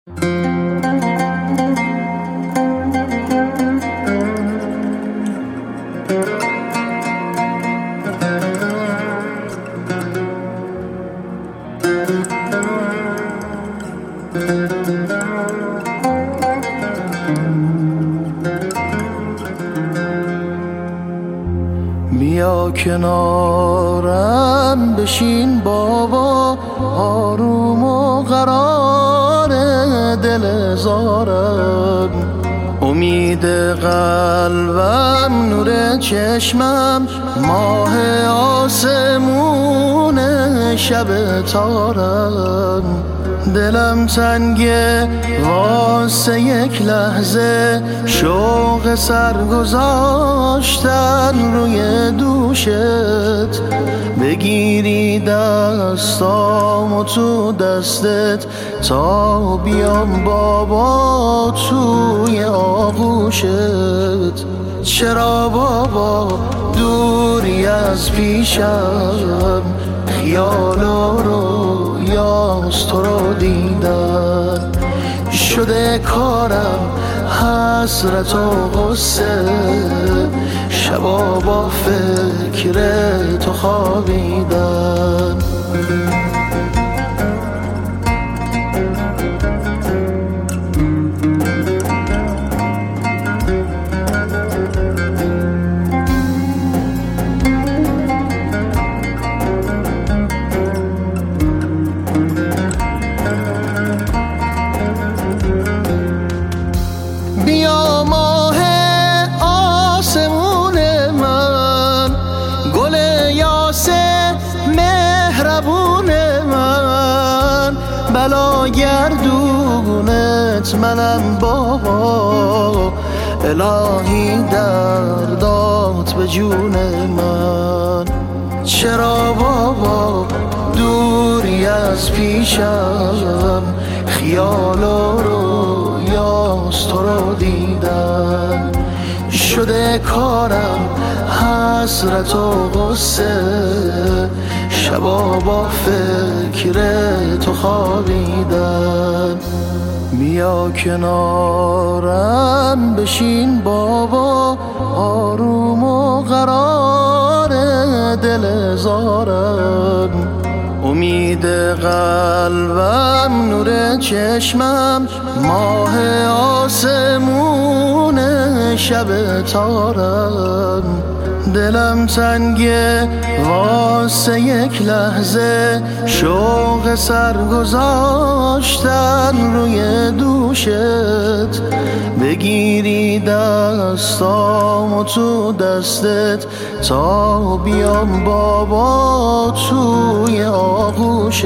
بیا کنارم بشین بابا، آروم و قرار دل زارم. امید قلبم، نور چشمم، ماه آسمون شب تارم. دلم تنگه واسه یک لحظه، شوق سر گذاشتن روی دوشت. بگیری دستامو تو دستت تا بیام بابا توی آغوشت. چرا بابا دوری از پیشم، خیال و رویاست تو رو دیدن. شده کارم حسرت و غصه، شبا با فکر تو خوابیدن. بیا ماه آسمون من، گل یاس مهربون من. بلا گردونت منم بابا، الهی دردات به جون من. چرا بابا دوری از پیشم، خیال و رویاست تو رو دیدن. شده کارم حسرت و غصه، شبا با فکر تو خوابیدن. بیا کنارم بشین بابا، آروم و قرار دل زارم. امید قلبم، نور چشمم، ماه آسمون شب تارم. دلم تنگه واسه یک لحظه، شوق سر گذاشتن روی دوشت. بگیری دستامو تو دستت تا بیام بابا توی آغوشت.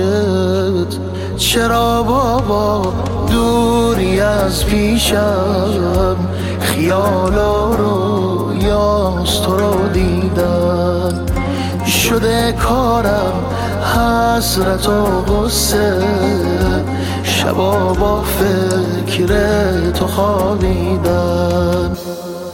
چرا بابا دوری از پیشم، خیال و رویاست تو رو دیدن. شده کارم حسرت و غصه، شبا با فکر تو خوابیدن.